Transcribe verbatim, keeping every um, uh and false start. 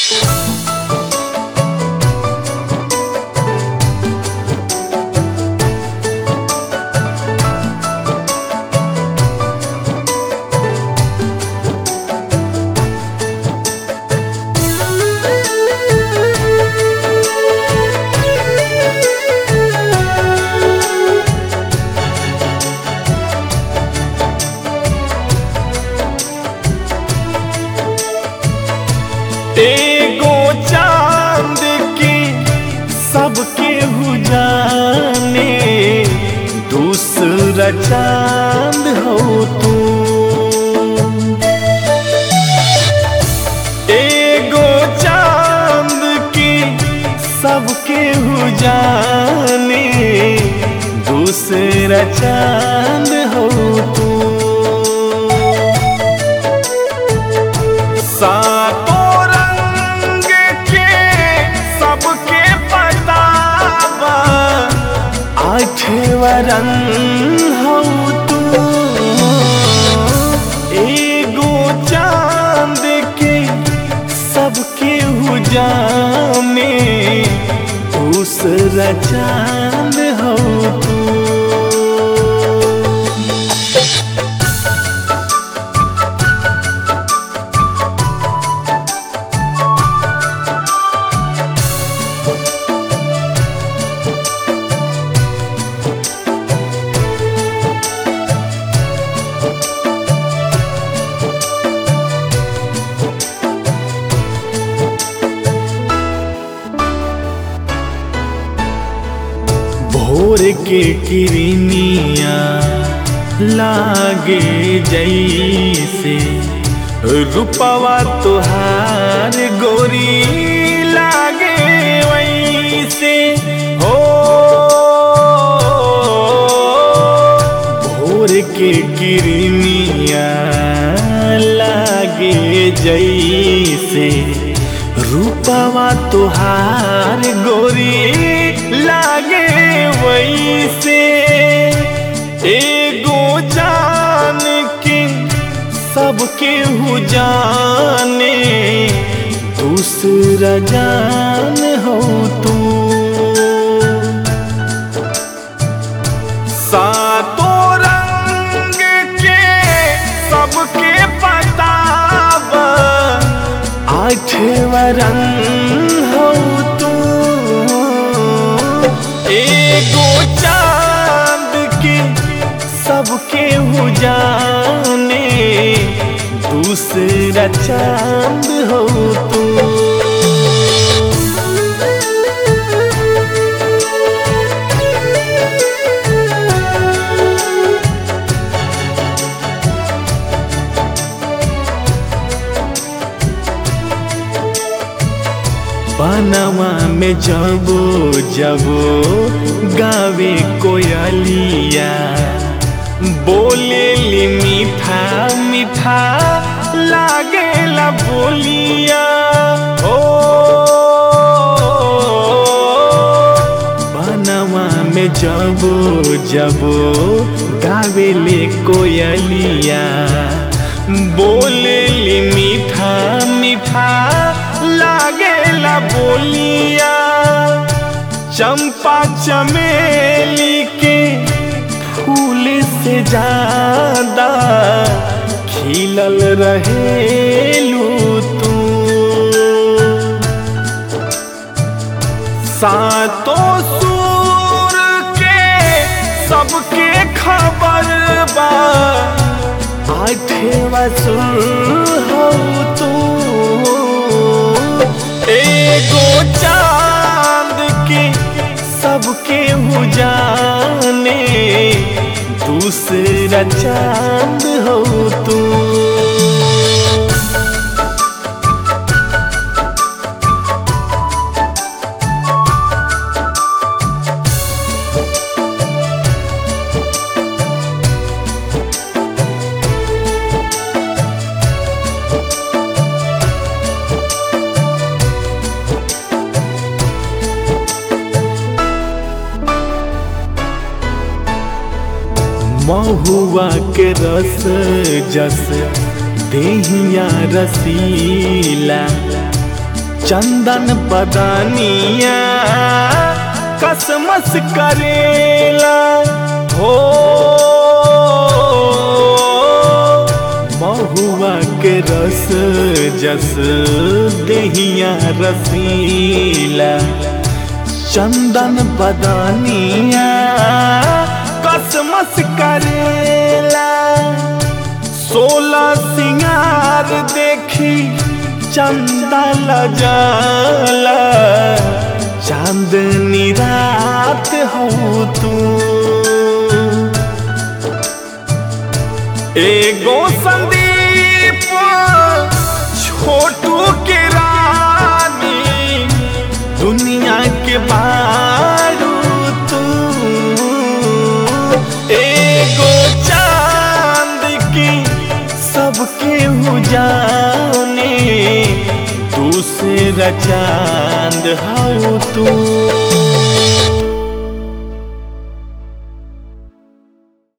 एगो चांद की सबके हु जाने, दूसरा चांद हो तू। एगो चांद की सबके हु जाने, दूसरा चांद हो तू। सातों आठवरन हो तू। एगो चांद के सबके हु जाने, दूसरा चांद हो तू। भोर के किरनिया लागे जैसे, रूपवा तुहार गोरी लागे वैसे हो। भोर के किरनिया लागे जैसे, रूपवा तुहार गोरी लागे वैसे। एगो जान के सबके हु जाने, दूसरा जान हो तू। सातों रंग के सबके पतावा, आठवरन हो तू। एगो चांद के सबके हु जाने, दूसरा चांद हो तू। बनवा में जबो जबो गावे कोयलिया, बोले ली मीठा मीठा लागेला बोलिया। ओ बनवा में जबो जबो गावे ले कोयलिया, बोले ली मीठा मीठा लागेला बोलिया। चंपा चमेली के फूल से ज्यादा खिलल रहेलू तू। सातों सूर के सबके खबर बा, आठवां सूर हो तू। एगो चांद के सबके हु जाने, दूसरा चांद हो तू। महुआ के रस जस देहिया रसीला, चंदन बदनिया कसमस करेला हो महुआ के रस जस देहिया रसीला चंदन बदनिया कसमस करेला सोलह सिंगार देखी चंदा लजाला चांदनी रात हो तू एगो संदीप छोटू के रानी दुनिया के बारू तू एगो चांद की सबके हो जाने दूसरा चांद हो तू।